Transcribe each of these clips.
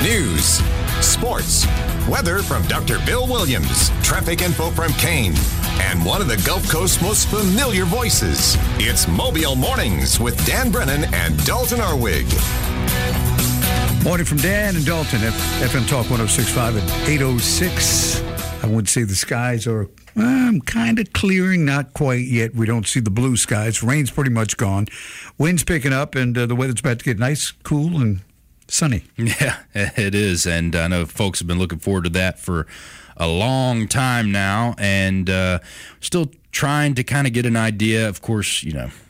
News, sports, weather from Dr. Bill Williams, traffic info from Kane, and one of the Gulf Coast's most familiar voices. It's Mobile Mornings with Dan Brennan and Dalton Arwig. Morning from Dan and Dalton, FM Talk 106.5 at 8:06. I would say the skies are kind of clearing, not quite yet. We don't see the blue skies. Rain's pretty much gone. Wind's picking up, and the weather's about to get nice, cool, and sunny. Yeah, it is, and I know folks have been looking forward to that for a long time now, and still trying to kind of get an idea. Of course,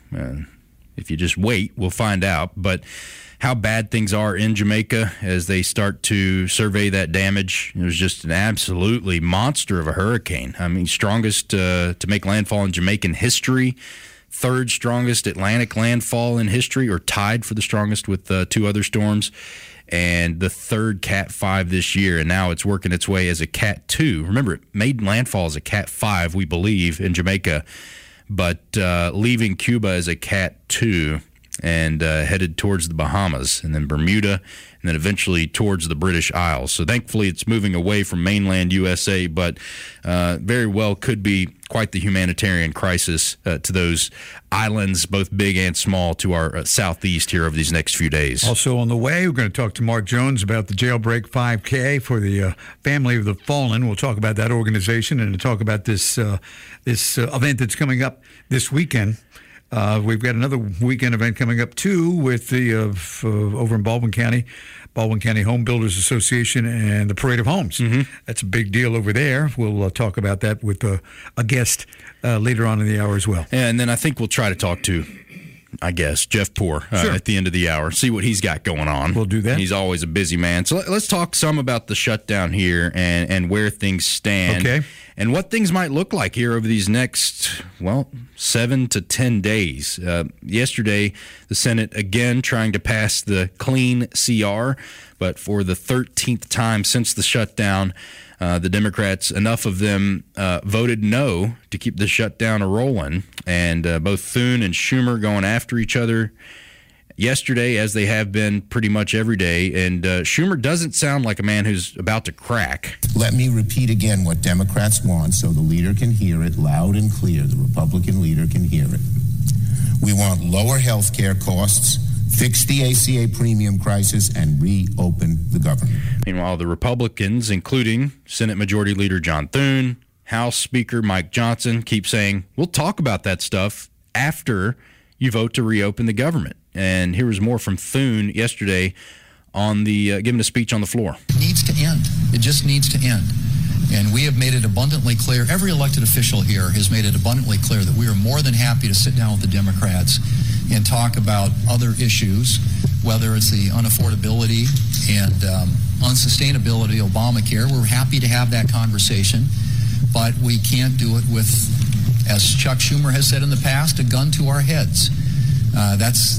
if you just wait, we'll find out, but how bad things are in Jamaica as they start to survey that damage. It was just an absolutely monster of a hurricane. I mean, strongest to make landfall in Jamaican history, third strongest Atlantic landfall in history, or tied for the strongest with two other storms, and the third Cat 5 this year, and now it's working its way as a Cat 2. Remember, it made landfall as a Cat 5, we believe, in Jamaica, but leaving Cuba as a Cat 2 and headed towards the Bahamas, and then Bermuda, and then eventually towards the British Isles. So thankfully it's moving away from mainland USA, but very well could be quite the humanitarian crisis to those islands, both big and small, to our southeast here over these next few days. Also on the way, we're going to talk to Mark Jones about the Jailbreak 5K for the Family of the Fallen. We'll talk about that organization and talk about this event that's coming up this weekend. We've got another weekend event coming up, too, with the over in Baldwin County Home Builders Association and the Parade of Homes. Mm-hmm. That's a big deal over there. We'll talk about that with a guest later on in the hour as well. And then I think we'll try to talk to, Jeff Poor at the end of the hour, see what he's got going on. We'll do that. He's always a busy man. So let's talk some about the shutdown here and where things stand. Okay. And what things might look like here over these next, 7 to 10 days. Yesterday, the Senate again trying to pass the clean CR, but for the 13th time since the shutdown, the Democrats, enough of them voted no to keep the shutdown a-rolling, and both Thune and Schumer going after each other yesterday, as they have been pretty much every day, and Schumer doesn't sound like a man who's about to crack. Let me repeat again what Democrats want so the leader can hear it loud and clear. The Republican leader can hear it. We want lower health care costs, fix the ACA premium crisis, and reopen the government. Meanwhile, the Republicans, including Senate Majority Leader John Thune, House Speaker Mike Johnson, keep saying, we'll talk about that stuff after you vote to reopen the government. And here was more from Thune yesterday on the giving a speech on the floor. It needs to end. It just needs to end. And we have made it abundantly clear, every elected official here has made it abundantly clear that we are more than happy to sit down with the Democrats and talk about other issues, whether it's the unaffordability and unsustainability of Obamacare. We're happy to have that conversation, but we can't do it with, as Chuck Schumer has said in the past, a gun to our heads. It's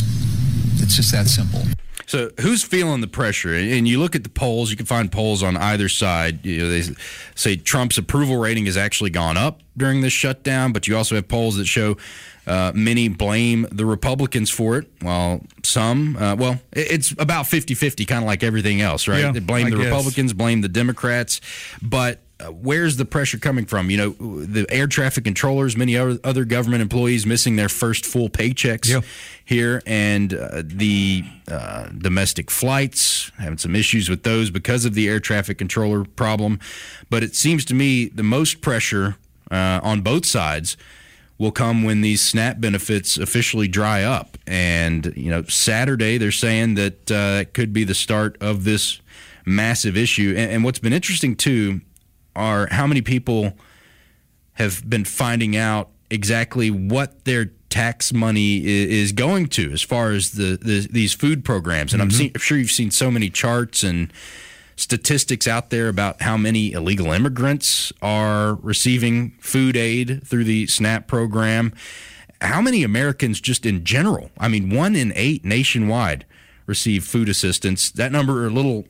just that simple. So who's feeling the pressure? And you look at the polls, you can find polls on either side. They say Trump's approval rating has actually gone up during this shutdown, but you also have polls that show many blame the Republicans for it, while some, it's about 50-50, kind of like everything else, right? Yeah, they blame the Republicans, blame the Democrats, but where's the pressure coming from? The air traffic controllers, many other government employees missing their first full paychecks here, and the domestic flights, having some issues with those because of the air traffic controller problem. But it seems to me the most pressure on both sides will come when these SNAP benefits officially dry up. And, Saturday they're saying that it could be the start of this massive issue. And what's been interesting, too, are how many people have been finding out exactly what their tax money is going to as far as these food programs. And I'm sure you've seen so many charts and statistics out there about how many illegal immigrants are receiving food aid through the SNAP program. How many Americans just in general? 1 in 8 nationwide receive food assistance. That number a little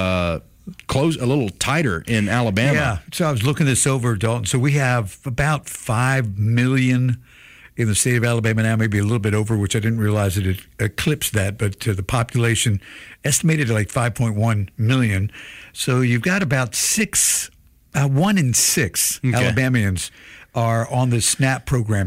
a little tighter in Alabama. Yeah, so I was looking this over, Dalton. So we have about 5 million in the state of Alabama now, maybe a little bit over, which I didn't realize it had eclipsed that, but the population estimated at like 5.1 million. So you've got about 1 in 6 Alabamians are on the SNAP program,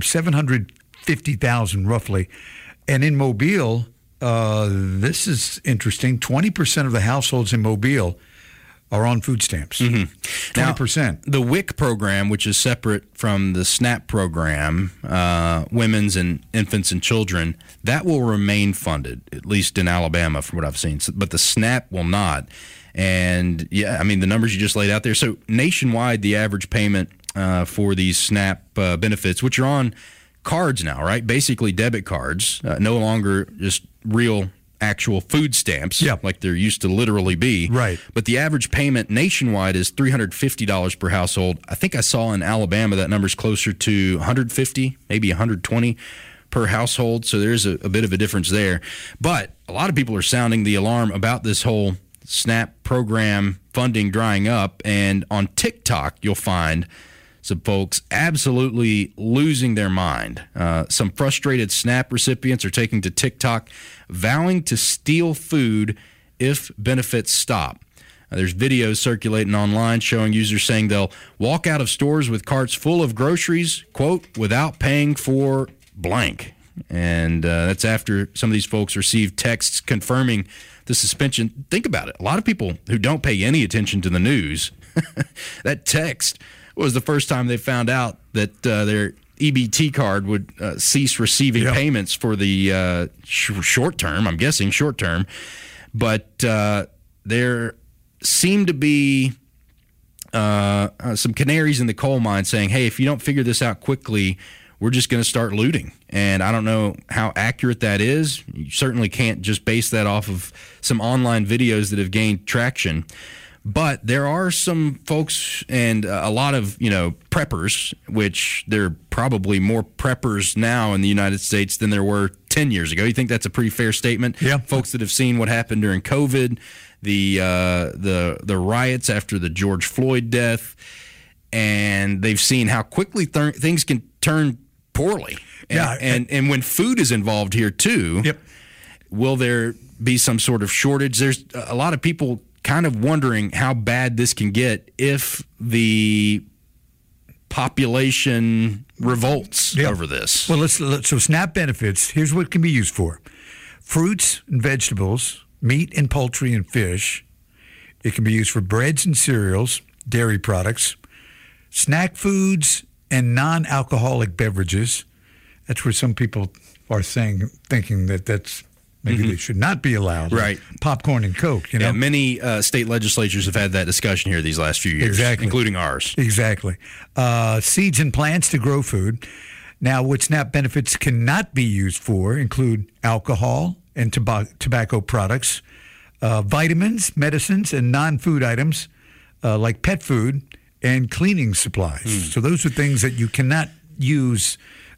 750,000 roughly. And in Mobile, this is interesting, 20% of the households in Mobile are on food stamps. 20%. Now, the WIC program, which is separate from the SNAP program, women's and infants and children, that will remain funded, at least in Alabama from what I've seen. But the SNAP will not. And, yeah, I mean, the numbers you just laid out there. So nationwide, the average payment for these SNAP benefits, which are on cards now, right? Basically debit cards, no longer just real actual food stamps like there used to literally be. Right. But the average payment nationwide is $350 per household. I think I saw in Alabama that number's closer to $150, maybe $120 per household. So there's a bit of a difference there. But a lot of people are sounding the alarm about this whole SNAP program funding drying up. And on TikTok, you'll find some folks absolutely losing their mind. Some frustrated SNAP recipients are taking to TikTok, vowing to steal food if benefits stop. There's videos circulating online showing users saying they'll walk out of stores with carts full of groceries, quote, without paying for blank. And that's after some of these folks received texts confirming the suspension. Think about it. A lot of people who don't pay any attention to the news, that text was the first time they found out that their EBT card would cease receiving payments for the short term, I'm guessing short term. But there seemed to be some canaries in the coal mine saying, hey, if you don't figure this out quickly, we're just going to start looting. And I don't know how accurate that is. You certainly can't just base that off of some online videos that have gained traction. But there are some folks and a lot of, preppers, which there are probably more preppers now in the United States than there were 10 years ago. You think that's a pretty fair statement? Yeah. Folks that have seen what happened during COVID, the riots after the George Floyd death, and they've seen how quickly things can turn poorly. And when food is involved here too, will there be some sort of shortage? There's a lot of people kind of wondering how bad this can get if the population revolts over this. Well, so SNAP benefits, here's what it can be used for. Fruits and vegetables, meat and poultry and fish. It can be used for breads and cereals, dairy products, snack foods, and non-alcoholic beverages. That's where some people are thinking that that's maybe they should not be allowed. Right. Like popcorn and Coke, Yeah, many state legislatures have had that discussion here these last few years, exactly, including ours. Exactly. Seeds and plants to grow food. Now, what SNAP benefits cannot be used for include alcohol and tobacco products, vitamins, medicines, and non-food items like pet food and cleaning supplies. So those are things that you cannot use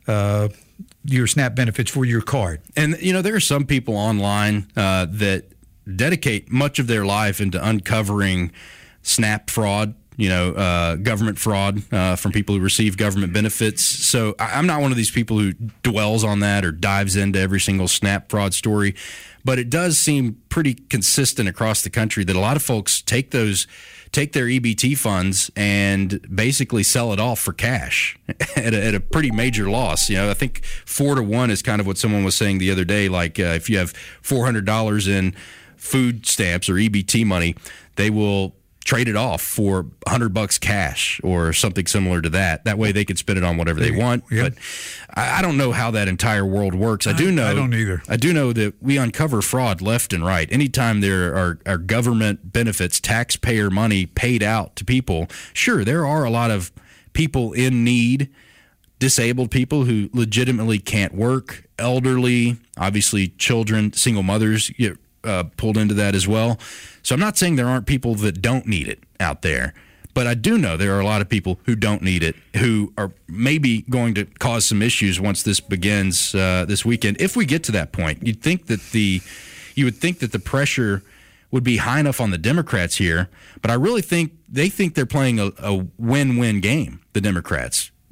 your SNAP benefits for your card. And, there are some people online that dedicate much of their life into uncovering SNAP fraud, government fraud from people who receive government benefits. So I'm not one of these people who dwells on that or dives into every single SNAP fraud story. But it does seem pretty consistent across the country that a lot of folks take their EBT funds and basically sell it off for cash at a pretty major loss. I think 4-to-1 is kind of what someone was saying the other day. Like if you have $400 in food stamps or EBT money, they will trade it off for $100 cash or something similar to that. That way they can spend it on whatever they want. But I don't know how that entire world works. I don't either. I do know that we uncover fraud left and right. Anytime there are government benefits, taxpayer money paid out to people, sure, there are a lot of people in need, disabled people who legitimately can't work, elderly, obviously children, single mothers get pulled into that as well. So I'm not saying there aren't people that don't need it out there, but I do know there are a lot of people who don't need it, who are maybe going to cause some issues once this begins this weekend. If we get to that point, you would think that the pressure would be high enough on the Democrats here, but I really think they're playing a win-win game, the Democrats.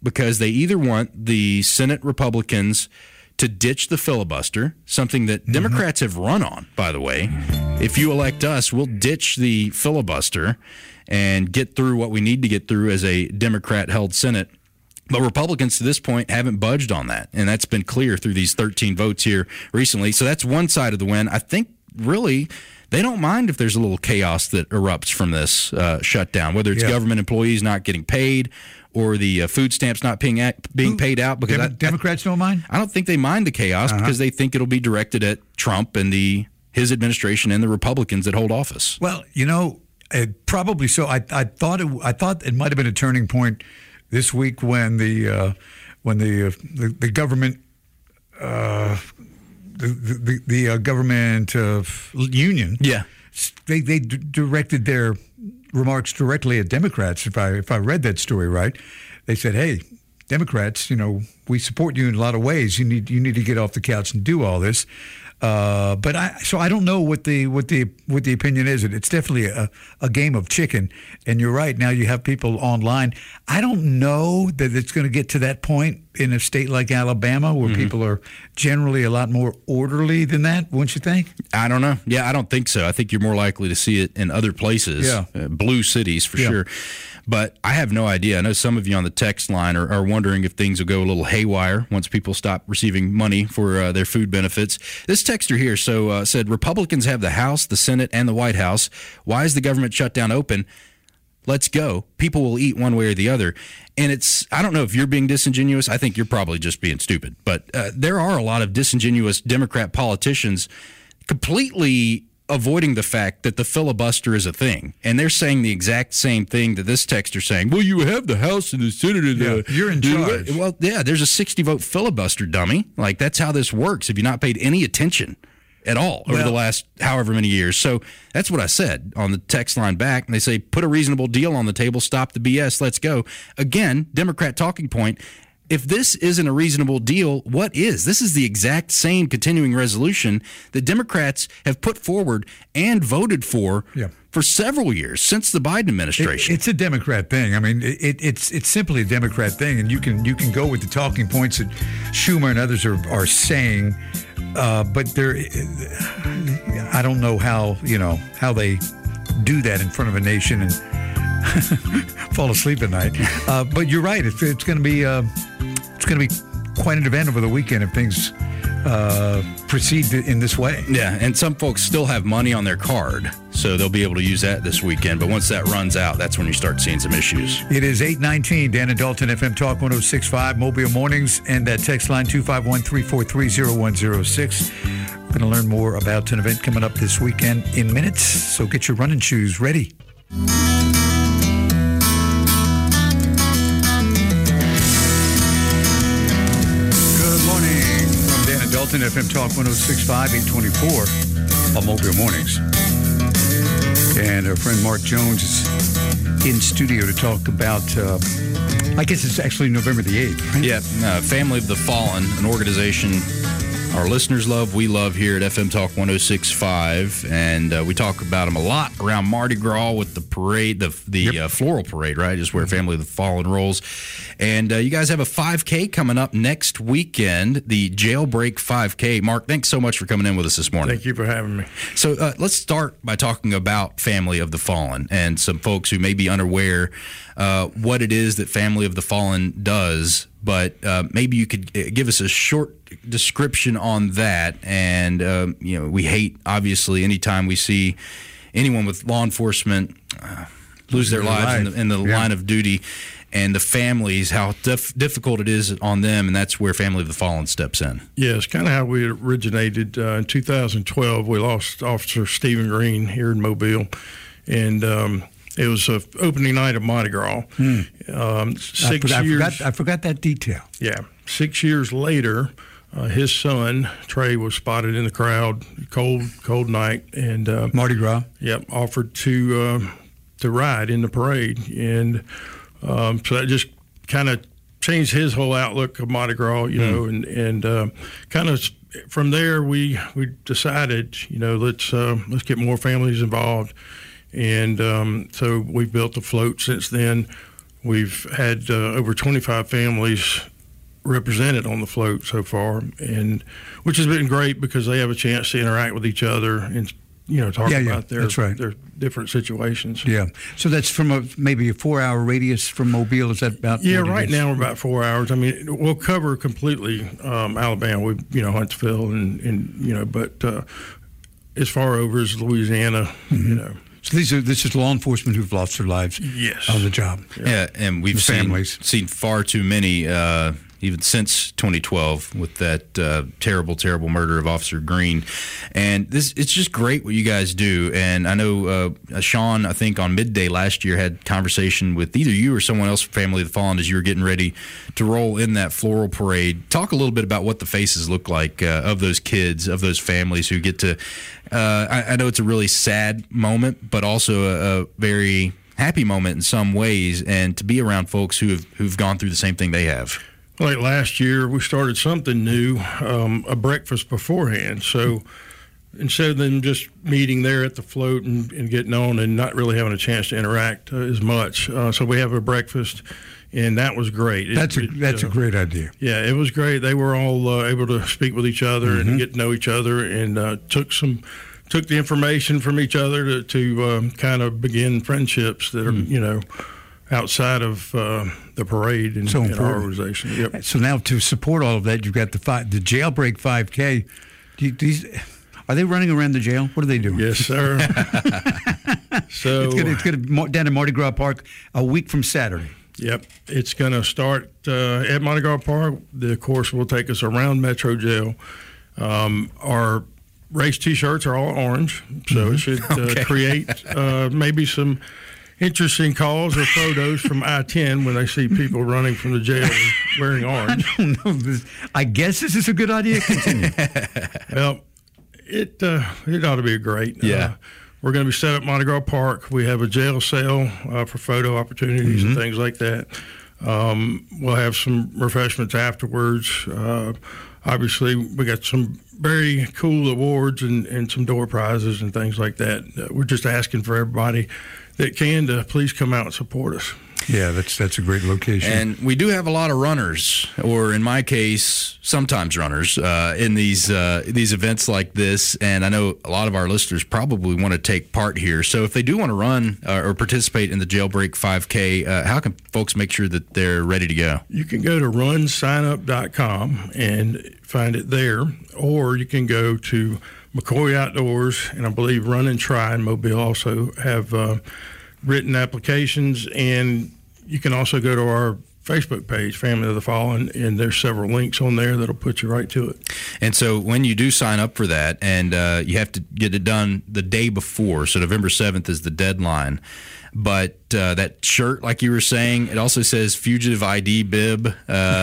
because they either want the Senate Republicans to ditch the filibuster, something that Democrats have run on, by the way. If you elect us, we'll ditch the filibuster and get through what we need to get through as a Democrat-held Senate. But Republicans to this point haven't budged on that, and that's been clear through these 13 votes here recently. So that's one side of the win. I think really they don't mind if there's a little chaos that erupts from this shutdown, whether it's government employees not getting paid or the food stamps not being paid out. Because Democrats don't mind? I don't think they mind the chaos because they think it'll be directed at Trump and his administration and the Republicans that hold office. Well, probably so. I thought it might have been a turning point this week when the government the government union they directed their remarks directly at Democrats. If I read that story right, they said, "Hey, Democrats, we support you in a lot of ways. You need to get off the couch and do all this." But I don't know what the opinion is. It's definitely a game of chicken. And you're right. Now you have people online. I don't know that it's going to get to that point in a state like Alabama where people are generally a lot more orderly than that, wouldn't you think? I don't know. Yeah, I don't think so. I think you're more likely to see it in other places, blue cities for sure. But I have no idea. I know some of you on the text line are wondering if things will go a little haywire once people stop receiving money for their food benefits. This texter here said, Republicans have the House, the Senate, and the White House. Why is the government shutdown open? Let's go. People will eat one way or the other. And I don't know if you're being disingenuous. I think you're probably just being stupid. But there are a lot of disingenuous Democrat politicians completely avoiding the fact that the filibuster is a thing. And they're saying the exact same thing that this texter's saying. Well, you have the House and the Senate. And you're in charge. Well, yeah, there's a 60-vote filibuster, dummy. Like, that's how this works. Have you not paid any attention at all over the last however many years? So that's what I said on the text line back. And they say, put a reasonable deal on the table, stop the BS, let's go. Again, Democrat talking point. If this isn't a reasonable deal, what is? This is the exact same continuing resolution that Democrats have put forward and voted for several years since the Biden administration. It's a Democrat thing. I mean, it's simply a Democrat thing, and you can go with the talking points that Schumer and others are saying, but I don't know how they do that in front of a nation and fall asleep at night. But you're right. It's going to be quite an event over the weekend if things proceed in this way. Yeah, and some folks still have money on their card, so they'll be able to use that this weekend. But once that runs out, that's when you start seeing some issues. It is 8:19. Dan and Dalton, FM Talk 106.5, Mobile Mornings, and that text line 251-343-0106. We're going to learn more about an event coming up this weekend in minutes, so get your running shoes ready. Dalton, FM Talk 106.5, 824 on Mobile Mornings. And our friend Mark Jones is in studio to talk about, I guess it's actually November the 8th. Right? Yeah, Family of the Fallen, an organization our listeners love, we love here at FM Talk 106.5, and we talk about them a lot around Mardi Gras with the parade, the floral parade, right, is where Family of the Fallen rolls. And you guys have a 5K coming up next weekend, the Jailbreak 5K. Mark, thanks so much for coming in with us this morning. Thank you for having me. So let's start by talking about Family of the Fallen and some folks who may be unaware what it is that Family of the Fallen does. But maybe you could give us a short description on that. And, we hate, obviously, anytime we see anyone with law enforcement lose their lives in the line of duty, and the families, how difficult it is on them, and that's where Family of the Fallen steps in. Yeah, it's kind of how we originated. In 2012, we lost Officer Stephen Green here in Mobile, and it was an opening night of Mardi Gras. 6 years. I forgot that detail. Yeah. 6 years later, his son, Trey, was spotted in the crowd, cold night. And Mardi Gras? Yep, offered to ride in the parade. And so that just kind of changed his whole outlook of Mardi Gras, and kind of from there we decided, let's get more families involved. And so we've built a float since then We've had over 25 families represented on the float so far, and which has been great because they have a chance to interact with each other and talk about their different situations. Yeah. So that's from maybe a 4-hour radius from Mobile. Is that about? Yeah. Right now we're about 4 hours. I mean, we'll cover completely Alabama, Huntsville, and but as far over as Louisiana, So this is law enforcement who've lost their lives on the job. Yeah, and we've seen far too many, even since 2012, with that terrible, terrible murder of Officer Green. And it's just great what you guys do. And I know Sean, I think on Midday last year, had conversation with either you or someone else from Family of the Fallen as you were getting ready to roll in that floral parade. Talk a little bit about what the faces look like of those kids, of those families who get to I know it's a really sad moment, but also a very happy moment in some ways, and to be around folks who've gone through the same thing they have. Like last year, we started something new, a breakfast beforehand. So instead of them just meeting there at the float and getting on and not really having a chance to interact as much, so we have a breakfast. And that was great. That's a great idea. Yeah, it was great. They were all able to speak with each other and get to know each other, and took the information from each other to kind of begin friendships that are outside of the parade and our organization. Yep. So now to support all of that, you've got the Jailbreak 5K. Are they running around the jail? What are they doing? Yes, sir. So it's going to down in Mardi Gras Park a week from Saturday. Yep. It's going to start at Mardi Gras Park. The course will take us around Metro Jail. Our race T-shirts are all orange, so it should create maybe some interesting calls or photos from I-10 when they see people running from the jail wearing orange. I don't know. I guess this is a good idea. Continue. Well, it ought to be great. Yeah. We're going to be set up Mardi Gras Park. We have a jail cell for photo opportunities and things like that. We'll have some refreshments afterwards. Obviously, we got some very cool awards and some door prizes and things like that. We're just asking for everybody that can to please come out and support us. Yeah, that's a great location. And we do have a lot of runners, or in my case, sometimes runners, in these events like this. And I know a lot of our listeners probably want to take part here. So if they do want to run or participate in the Jailbreak 5K, how can folks make sure that they're ready to go? You can go to runsignup.com and find it there, or you can go to McCoy Outdoors, and I believe Run and Try and Mobile also have written applications, and you can also go to our Facebook page, Family of the Fallen, and there's several links on there that'll put you right to it. And so when you do sign up for that, and you have to get it done the day before, so November 7th is the deadline. But that shirt, like you were saying, it also says fugitive ID bib,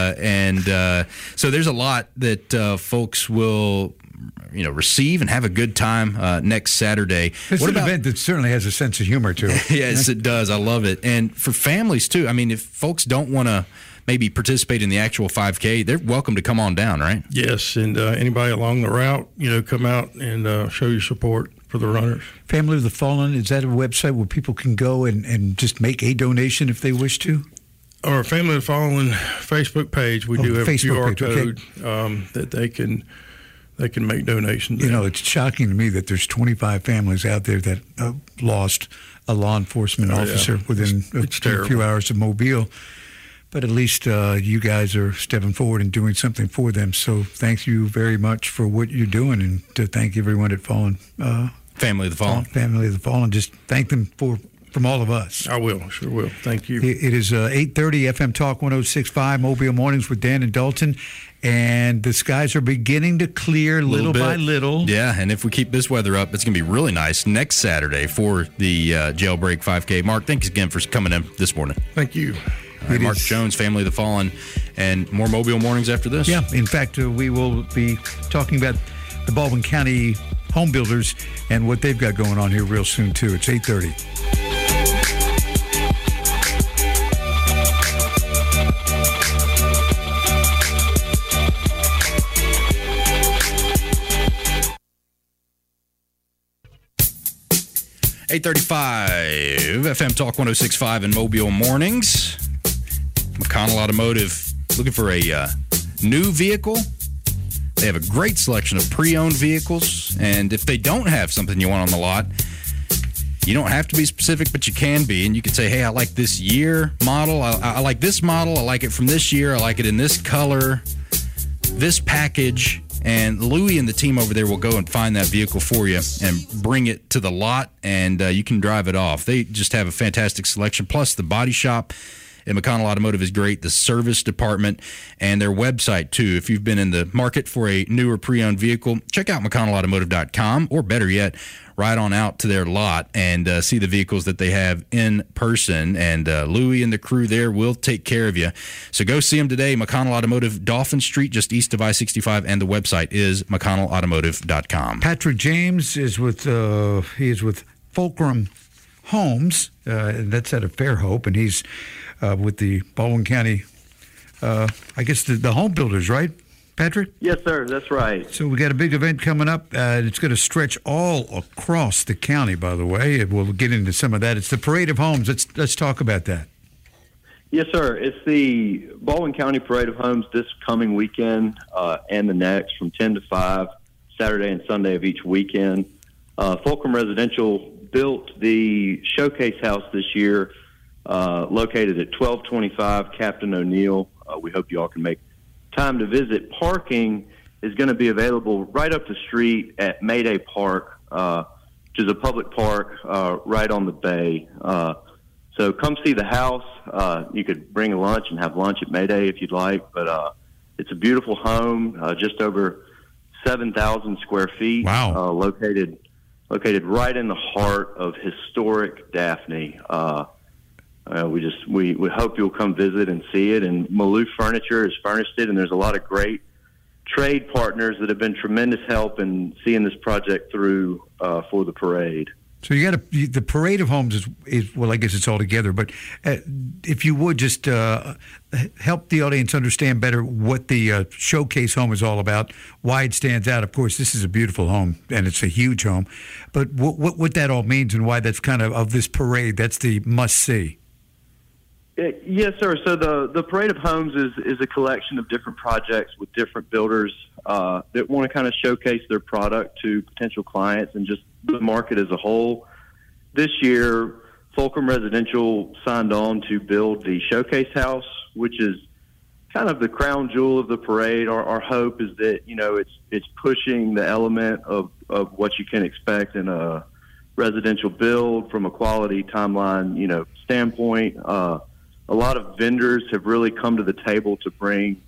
and so there's a lot that folks will receive and have a good time next Saturday. It's an event that certainly has a sense of humor to it. Yes, it does. I love it. And for families, too. I mean, if folks don't want to maybe participate in the actual 5K, they're welcome to come on down, right? Yes, and anybody along the route, come out and show your support for the runners. Family of the Fallen, is that a website where people can go and just make a donation if they wish to? Our Family of the Fallen Facebook page, we do have a QR code that they can make donations. It's shocking to me that there's 25 families out there that lost a law enforcement officer within a few hours of Mobile. But at least you guys are stepping forward and doing something for them. So thank you very much for what you're doing, and to thank everyone at Fallen. Family of the Fallen. Family of the Fallen. Just thank them from all of us. I will. Sure will. Thank you. It is 8:30 FM Talk 106.5 Mobile Mornings with Dan and Dalton. And the skies are beginning to clear little by little. Yeah, and if we keep this weather up, it's going to be really nice next Saturday for the Jailbreak 5K. Mark, thanks again for coming in this morning. Thank you. Right, Mark Jones, Family of the Fallen, and more Mobile Mornings after this. Yeah, in fact, we will be talking about the Baldwin County home builders and what they've got going on here real soon, too. It's 8:30. .835 FM Talk 106.5 in Mobile Mornings. McConnell Automotive, looking for a new vehicle? They have a great selection of pre-owned vehicles, and if they don't have something you want on the lot, you don't have to be specific, but you can be, and you can say, hey, I like this year model, I like this model, I like it from this year, I like it in this color, this package, and Louie and the team over there will go and find that vehicle for you and bring it to the lot, and you can drive it off. They just have a fantastic selection, plus the body shop at McConnell Automotive is great, the service department, and their website, too. If you've been in the market for a new or pre-owned vehicle, check out McConnellAutomotive.com, or better yet, ride on out to their lot and see the vehicles that they have in person. And Louie and the crew there will take care of you. So go see them today. McConnell Automotive, Dolphin Street, just east of I-65, and the website is McConnellAutomotive.com. Patrick James is with Fulcrum Homes. That's out of Fairhope, and he's with the Baldwin County, I guess the home builders, right, Patrick? Yes, sir. That's right. So we got a big event coming up. It's going to stretch all across the county, by the way. We'll get into some of that. It's the Parade of Homes. Let's talk about that. Yes, sir. It's the Baldwin County Parade of Homes this coming weekend and the next from 10 to 5, Saturday and Sunday of each weekend. Fulcrum Residential built the showcase house this year, located at 1225 Captain O'Neill. We hope you all can make time to visit. Parking is going to be available right up the street at Mayday Park, which is a public park right on the bay. So come see the house. You could bring a lunch and have lunch at Mayday if you'd like, but it's a beautiful home, just over 7,000 square feet. Wow. Located right in the heart of historic Daphne. We hope you'll come visit and see it. And Maloof Furniture has furnished it, and there's a lot of great trade partners that have been tremendous help in seeing this project through for the parade. So the Parade of Homes is well, I guess it's all together, but if you would just help the audience understand better what the Showcase Home is all about, why it stands out. Of course, this is a beautiful home, and it's a huge home, but what that all means and why that's kind of this parade, that's the must-see. Yes, sir. So the Parade of Homes is a collection of different projects with different builders that want to kind of showcase their product to potential clients and just the market as a whole. This year, Fulcrum Residential signed on to build the Showcase House, which is kind of the crown jewel of the parade. Our hope is that, it's pushing the element of what you can expect in a residential build from a quality timeline, standpoint. A lot of vendors have really come to the table to bring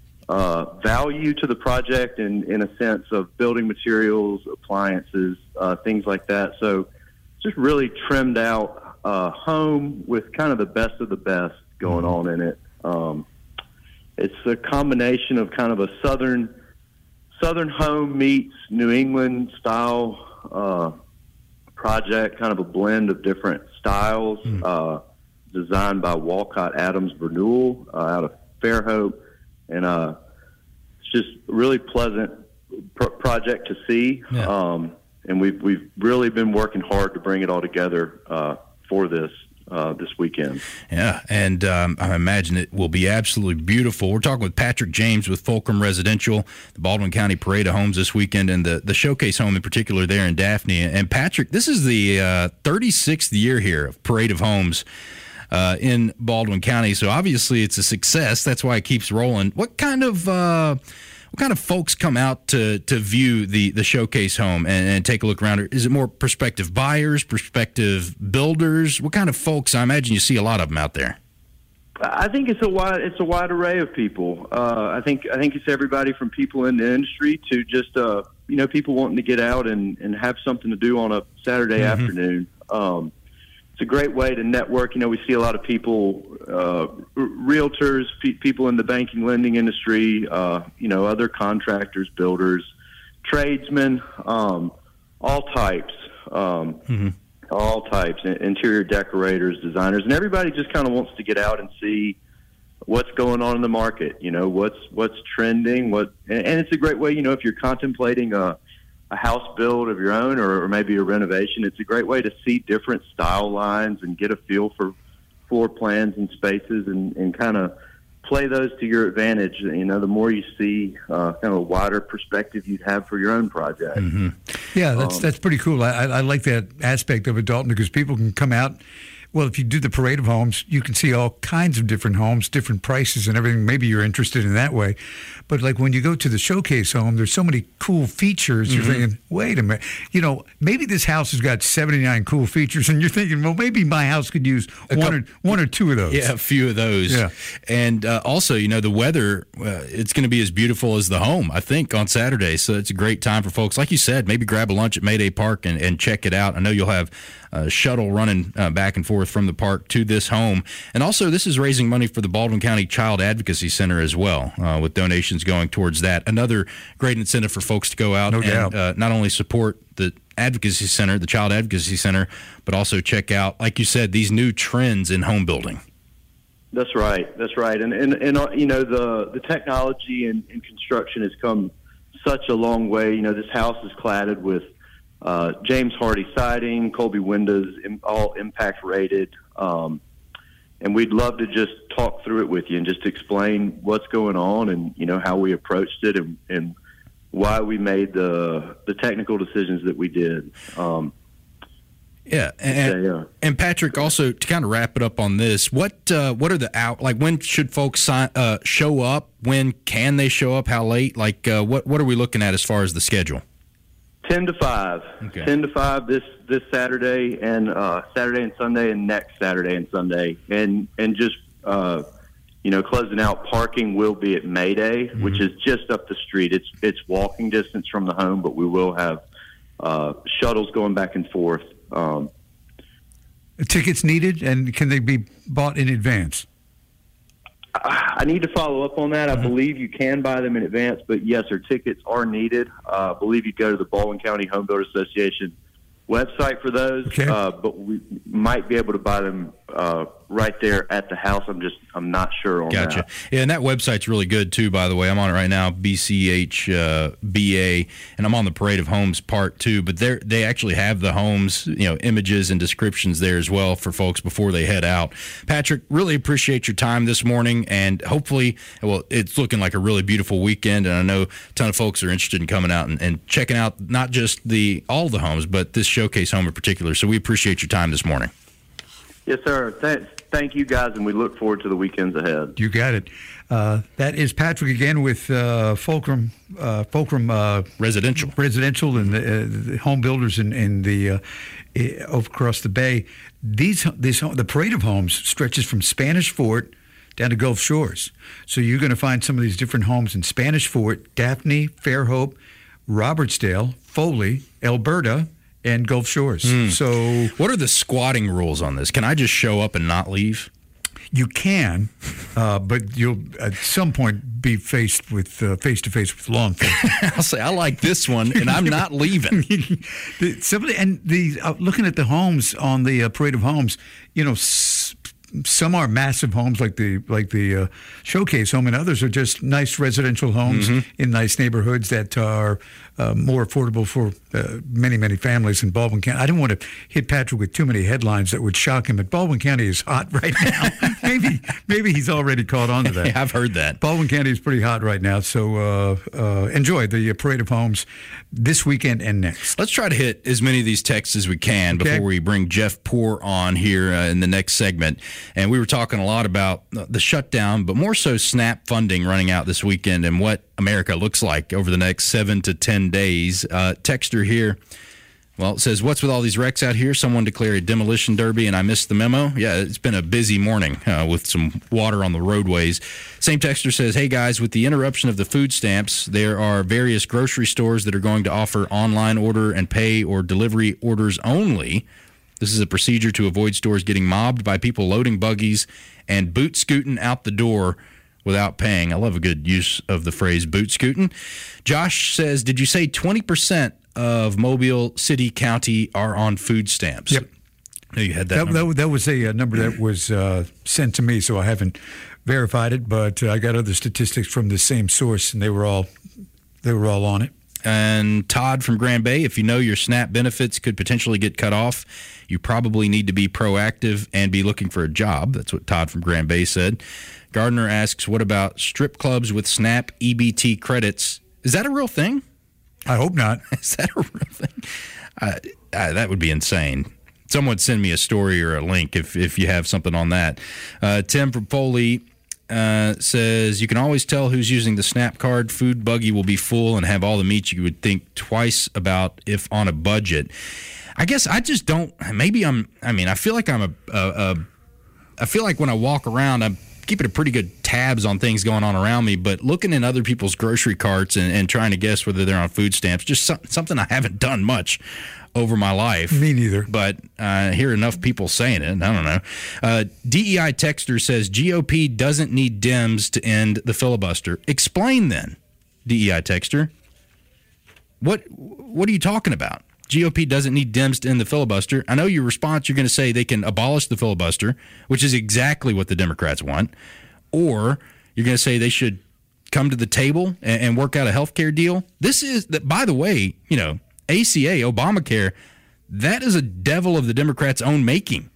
value to the project in a sense of building materials, appliances, things like that. So just really trimmed out home with kind of the best of the best going on in it. It's a combination of kind of a southern home meets New England style project, kind of a blend of different styles, designed by Walcott Adams Bernul out of Fairhope. And it's just a really pleasant project to see. Yeah. And we've really been working hard to bring it all together for this weekend. Yeah, and I imagine it will be absolutely beautiful. We're talking with Patrick James with Fulcrum Residential, the Baldwin County Parade of Homes this weekend, and the Showcase Home in particular there in Daphne. And Patrick, this is the 36th year here of Parade of Homes in Baldwin County, so obviously it's a success. That's why it keeps rolling. What kind of folks come out to view the Showcase Home and take a look around? Is it more prospective buyers, prospective builders? What kind of folks? I imagine you see a lot of them out there. I think it's a wide array of people. I think it's everybody from people in the industry to just people wanting to get out and have something to do on a Saturday afternoon. It's a great way to network. We see a lot of people, realtors, people in the banking lending industry, other contractors, builders, tradesmen, all types, interior decorators, designers, and everybody just kind of wants to get out and see what's going on in the market, what's trending, and it's a great way, if you're contemplating a house build of your own or maybe a renovation, it's a great way to see different style lines and get a feel for floor plans and spaces and kind of play those to your advantage. You know, the more you see, kind of a wider perspective you'd have for your own project. Mm-hmm. Yeah, that's pretty cool. I like that aspect of it, Dalton, because people can come out. Well, if you do the parade of homes, you can see all kinds of different homes, different prices and everything. Maybe you're interested in that way. But like when you go to the showcase home, there's so many cool features. You're thinking, wait a minute, you know, maybe this house has got 79 cool features. And you're thinking, well, maybe my house could use one or two of those. Yeah, a few of those. Yeah. And also, you know, the weather, it's going to be as beautiful as the home, I think, on Saturday. So it's a great time for folks. Like you said, maybe grab a lunch at Mayday Park and check it out. I know you'll have a shuttle running back and forth from the park to this home. And also, this is raising money for the Baldwin County Child Advocacy Center as well, with donations going towards that. Another great incentive for folks to go out and not only support the Advocacy Center, the Child Advocacy Center, but also check out, like you said, these new trends in home building. That's right. And you know, the technology in construction has come such a long way. You know, this house is cladded with James Hardy siding, Colby windows, all impact rated. And we'd love to just talk through it with you and just explain what's going on and, you know, how we approached it and why we made the technical decisions that we did. And Patrick, also to kind of wrap it up on this, what are the when should folks show up? When can they show up? How late? Like what are we looking at as far as the schedule? 10 to 5. Okay. 10 to 5 this Saturday and Saturday and Sunday and next Saturday and Sunday. And just, you know, closing out, parking will be at Mayday, which is just up the street. It's walking distance from the home, but we will have shuttles going back and forth. Tickets needed, and can they be bought in advance? I need to follow up on that. I believe you can buy them in advance, but yes, our tickets are needed. I believe you go to the Baldwin County Home Builders Association website for those, but we might be able to buy them right there at the house. I'm not sure on that. Gotcha. Yeah, and that website's really good too, by the way. I'm on it right now, BCHBA, and I'm on the Parade of Homes Part 2, but they actually have the homes, you know, images and descriptions there as well for folks before they head out. Patrick, really appreciate your time this morning, and hopefully, well, it's looking like a really beautiful weekend, and I know a ton of folks are interested in coming out and checking out not just all the homes, but this showcase home in particular. So we appreciate your time this morning. Yes, sir. Thank you, guys, and we look forward to the weekends ahead. You got it. That is Patrick again with Fulcrum Residential and the home builders in the across the bay. The Parade of Homes stretches from Spanish Fort down to Gulf Shores. So you're going to find some of these different homes in Spanish Fort, Daphne, Fairhope, Robertsdale, Foley, Alberta, and Gulf Shores. So, what are the squatting rules on this? Can I just show up and not leave? You can, but you'll at some point be faced with face to face with law enforcement. I'll say I like this one, and I'm not leaving. Looking at the homes on the Parade of Homes, you know. Some are massive homes like the showcase home, and others are just nice residential homes in nice neighborhoods that are more affordable for many families in Baldwin County. I didn't want to hit Patrick with too many headlines that would shock him, but Baldwin County is hot right now. maybe he's already caught on to that. Yeah, I've heard that. Baldwin County is pretty hot right now, so enjoy the Parade of Homes this weekend and next. Let's try to hit as many of these texts as we can before we bring Jeff Poor on here in the next segment. And we were talking a lot about the shutdown, but more so SNAP funding running out this weekend and what America looks like over the next 7 to 10 days. Texter here, well, it says, what's with all these wrecks out here? Someone declared a demolition derby and I missed the memo. Yeah, it's been a busy morning with some water on the roadways. Same texter says, hey guys, with the interruption of the food stamps, there are various grocery stores that are going to offer online order and pay or delivery orders only. This is a procedure to avoid stores getting mobbed by people loading buggies and boot scooting out the door without paying. I love a good use of the phrase boot scooting. Josh says, did you say 20% of Mobile City County are on food stamps? Yep. No, you had that number. That was a number that was sent to me, so I haven't verified it, but I got other statistics from the same source, and they were all on it. And Todd from Grand Bay, if you know your SNAP benefits could potentially get cut off, you probably need to be proactive and be looking for a job. That's what Todd from Grand Bay said. Gardner asks, what about strip clubs with SNAP EBT credits? Is that a real thing? I hope not. Is that a real thing? That would be insane. Someone send me a story or a link if you have something on that. Tim from Foley says, you can always tell who's using the SNAP card. Food buggy will be full and have all the meat you would think twice about if on a budget. I guess I just don't. Maybe I feel like I feel like when I walk around, I'm keeping a pretty good tabs on things going on around me, but looking in other people's grocery carts and trying to guess whether they're on food stamps, just something I haven't done much over my life. Me neither. But I hear enough people saying it. I don't know. DEI Texter says, GOP doesn't need Dems to end the filibuster. Explain then, DEI Texter. What are you talking about? GOP doesn't need Dems to end the filibuster. I know your response, you're going to say they can abolish the filibuster, which is exactly what the Democrats want. Or you're going to say they should come to the table and work out a health care deal. This is, by the way, ACA, Obamacare, that is a devil of the Democrats' own making.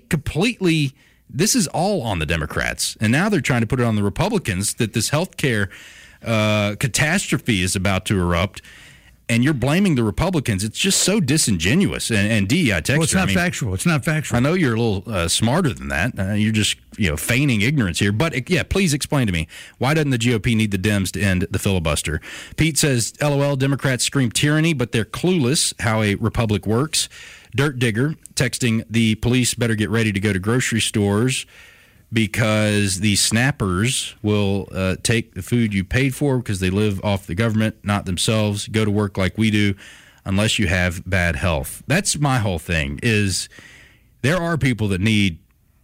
This is all on the Democrats. And now they're trying to put it on the Republicans that this health care catastrophe is about to erupt. And you're blaming the Republicans. It's just so disingenuous. And DEI Texter, well, it's not factual. It's not factual. I know you're a little smarter than that. You're just feigning ignorance here. But please explain to me, why doesn't the GOP need the Dems to end the filibuster? Pete says, LOL, Democrats scream tyranny, but they're clueless how a republic works. Dirt Digger texting, the police better get ready to go to grocery stores because the snappers will take the food you paid for because they live off the government, not themselves. Go to work like we do unless you have bad health. That's my whole thing is there are people that need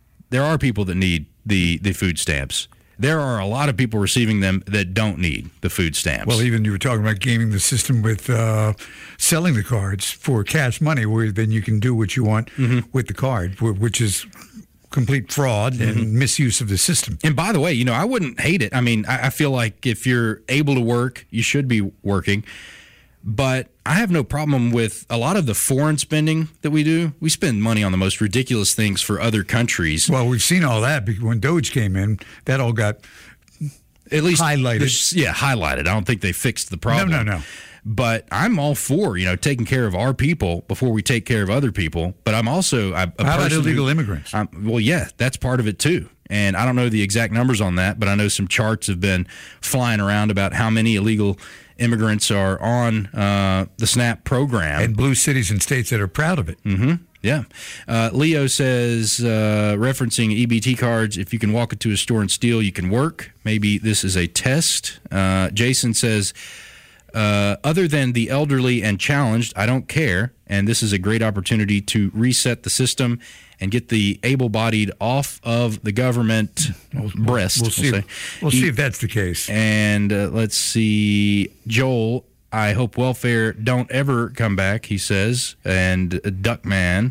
the food stamps. There are a lot of people receiving them that don't need the food stamps. Well, even you were talking about gaming the system with selling the cards for cash money, where then you can do what you want with the card, which is complete fraud and misuse of the system. And by the way, I wouldn't hate it. I mean, I feel like if you're able to work, you should be working. But I have no problem with a lot of the foreign spending that we do. We spend money on the most ridiculous things for other countries. Well, we've seen all that because when Doge came in, that all got at least highlighted. Highlighted. I don't think they fixed the problem. No. But I'm all for, taking care of our people before we take care of other people. But I'm also how about illegal immigrants? That's part of it too. And I don't know the exact numbers on that, but I know some charts have been flying around about how many illegal immigrants are on the SNAP program. And blue cities and states that are proud of it. Mm-hmm. Yeah. Leo says, referencing EBT cards, if you can walk into a store and steal, you can work. Maybe this is a test. Jason says, other than the elderly and challenged, I don't care. And this is a great opportunity to reset the system and get the able-bodied off of the government breast. We'll see if that's the case. And let's see. Joel, I hope welfare don't ever come back, he says. And Duckman,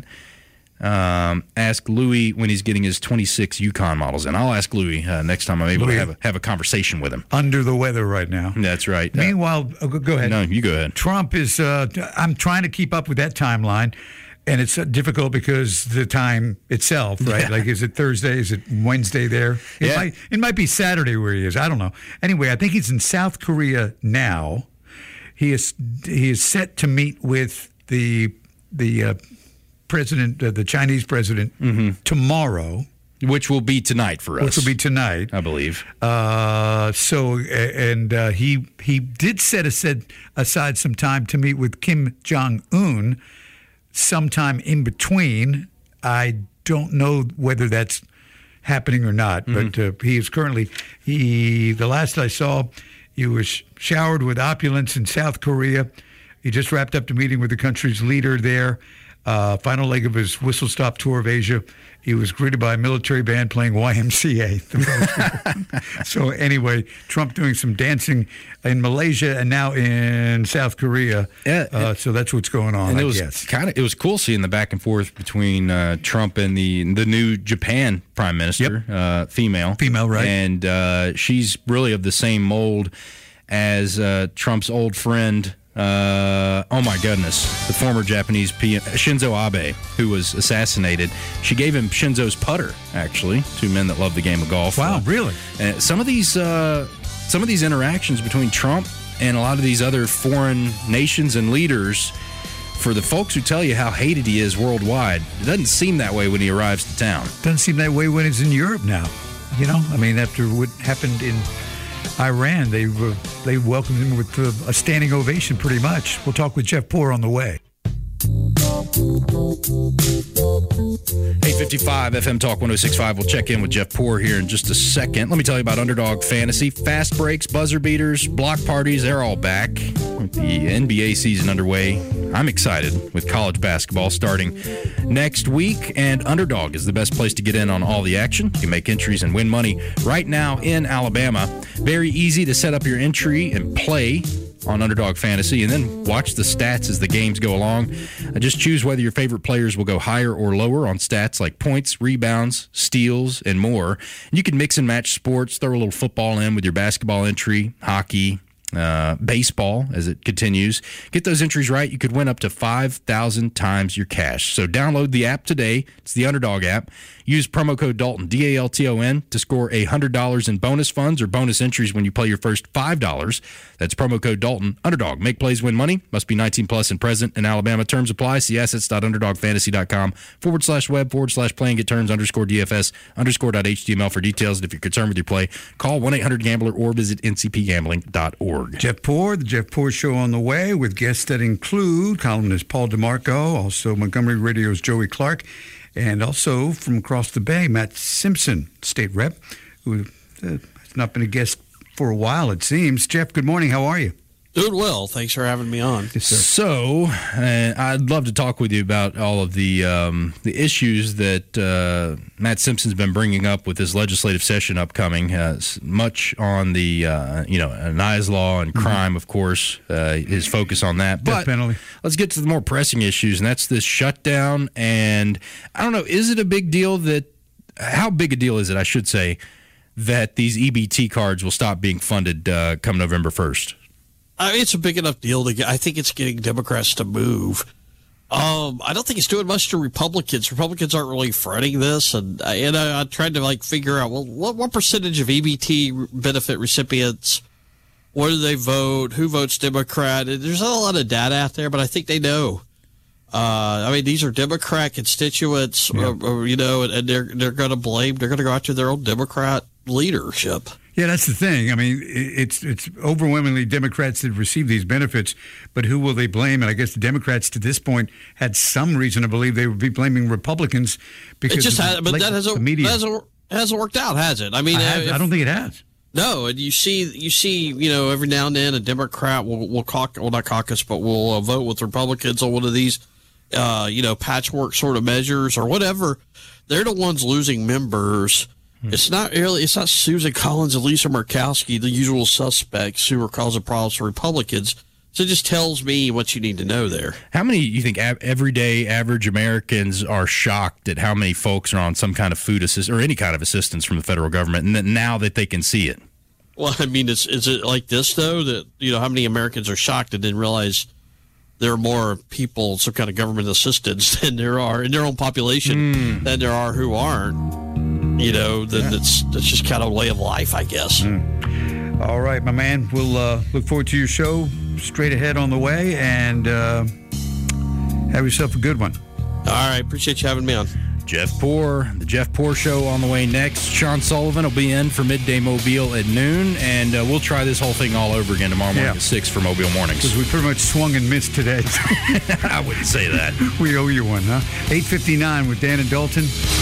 ask Louis when he's getting his 26 Yukon models in. I'll ask Louis next time I'm able to have a conversation with him. Under the weather right now. That's right. Meanwhile, go ahead. No, you go ahead. Trump is, I'm trying to keep up with that timeline, and it's difficult because the time itself, right? Yeah. Like, is it Thursday? Is it Wednesday there? It might be Saturday where he is. I don't know. Anyway, I think he's in South Korea now. He is set to meet with the president, the Chinese president, tomorrow. Which will be tonight for us. Which will be tonight, I believe. He did set aside some time to meet with Kim Jong-un sometime in between. I don't know whether that's happening or not, but he is currently, the last I saw, he was showered with opulence in South Korea. He just wrapped up the meeting with the country's leader there. Final leg of his whistle-stop tour of Asia. He was greeted by a military band playing YMCA. So anyway, Trump doing some dancing in Malaysia and now in South Korea. So that's what's going on, and I guess. It was cool seeing the back and forth between Trump and the new Japan prime minister, female. Female, right. And she's really of the same mold as Trump's old friend, oh my goodness, the former Japanese PM, Shinzo Abe, who was assassinated. She gave him Shinzo's putter, actually, two men that love the game of golf. Wow, really? Some of these interactions between Trump and a lot of these other foreign nations and leaders, for the folks who tell you how hated he is worldwide, it doesn't seem that way when he arrives to town. Doesn't seem that way when he's in Europe now. You know, I mean, after what happened in Iran, they welcomed him with a standing ovation pretty much. We'll talk with Jeff Poor on the way. 855 FM Talk 106.5. We'll check in with Jeff Poor here in just a second. Let me tell you about Underdog Fantasy. Fast breaks, buzzer beaters, block parties, they're all back. With the NBA season underway, I'm excited with college basketball starting next week, and Underdog is the best place to get in on all the action. You can make entries and win money right now in Alabama. Very easy to set up your entry and play on Underdog Fantasy, and then watch the stats as the games go along. Just choose whether your favorite players will go higher or lower on stats like points, rebounds, steals, and more. And you can mix and match sports, throw a little football in with your basketball entry, hockey, baseball as it continues. Get those entries right, you could win up to 5,000 times your cash. So download the app today. It's the Underdog app. Use promo code Dalton, DALTON, to score $100 in bonus funds or bonus entries when you play your first $5. That's promo code Dalton. Underdog. Make plays, win money. Must be 19 plus and present in Alabama. Terms apply. See assets.underdogfantasy.com/web/play and get terms _DFS_.html for details. And if you're concerned with your play, call 1-800-GAMBLER or visit ncpgambling.org. Jeff Poor, the Jeff Poor Show on the way with guests that include columnist Paul DeMarco, also Montgomery Radio's Joey Clark, and also from across the bay, Matt Simpson, state rep, who has not been a guest for a while, it seems. Jeff, good morning. How are you? Doing well. Thanks for having me on. Yes, sir. So, I'd love to talk with you about all of the issues that Matt Simpson's been bringing up with his legislative session upcoming. Much on the Nye's Law and crime, of course, his focus on that. But let's get to the more pressing issues, and that's this shutdown. And I don't know, is it a big deal how big a deal is it, I should say, that these EBT cards will stop being funded come November 1st? It's a big enough deal to get. I think it's getting Democrats to move. I don't think it's doing much to Republicans. Republicans aren't really fronting this, and I tried to figure out what percentage of EBT benefit recipients, where do they vote, who votes Democrat. There's not a lot of data out there, but I think they know. These are Democrat constituents, and they're going to blame. They're going to go after their own Democrat leadership. Yeah, that's the thing. I mean, it's overwhelmingly Democrats that receive these benefits, but who will they blame? And I guess the Democrats to this point had some reason to believe they would be blaming Republicans because that hasn't worked out, has it? I mean, I don't think it has. No, and you see, every now and then a Democrat will vote with Republicans on one of these, patchwork sort of measures or whatever. They're the ones losing members. It's not Susan Collins and Lisa Murkowski, the usual suspects who are causing problems for Republicans. So it just tells me what you need to know there. How many you think everyday average Americans are shocked at how many folks are on some kind of food assistance or any kind of assistance from the federal government, and that now that they can see it? Well, I mean, is it like this, though, that, how many Americans are shocked and didn't realize there are more people, some kind of government assistance than there are in their own population than there are who aren't? That's just kind of a way of life, I guess. All right, my man. We'll look forward to your show straight ahead on the way, and have yourself a good one. All right. Appreciate you having me on. Jeff Poor, the Jeff Poor Show on the way next. Sean Sullivan will be in for Midday Mobile at noon, and we'll try this whole thing all over again tomorrow morning at 6 for Mobile Mornings. Because we pretty much swung and missed today. I wouldn't say that. We owe you one, huh? 8:59 with Dan and Dalton.